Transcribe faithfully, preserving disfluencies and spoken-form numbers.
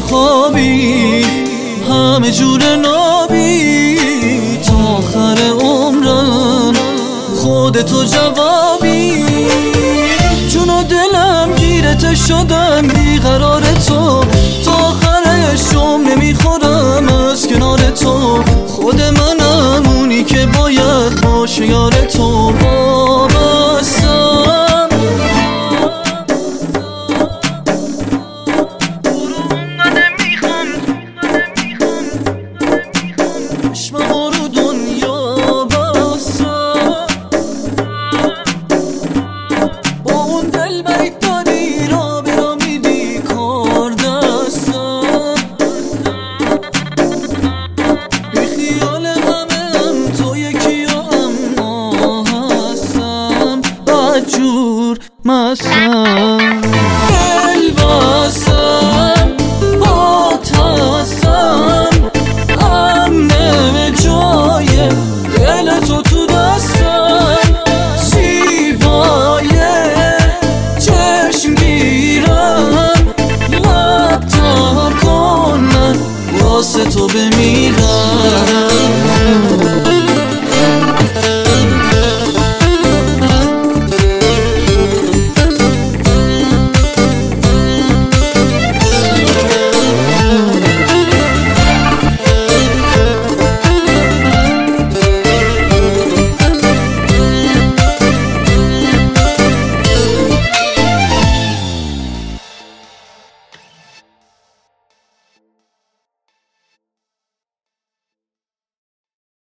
خوابی همه جور نابی تا آخر عمرم خودتو جوابی. جون و دلم گیرت شدم بیقرار تو، تا آخرشم نمیخورم از کنار تو. خود منم اونی که باید باشه یار تو. وابستم چشمم رو دنیا بستم، با اون دل برید داری را برا میدی کار دستم. بی خیال همه هم تو یکی اما هستم بدجور مستم.